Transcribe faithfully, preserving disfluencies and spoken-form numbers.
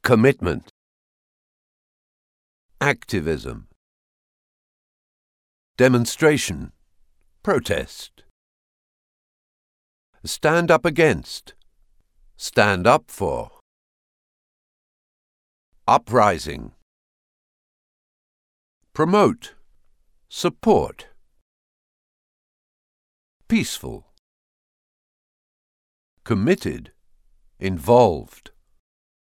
Commitment. Activism. Demonstration. Protest. Stand up against. Stand up for. Uprising. Promote. Support. Peaceful. Committed. Involved.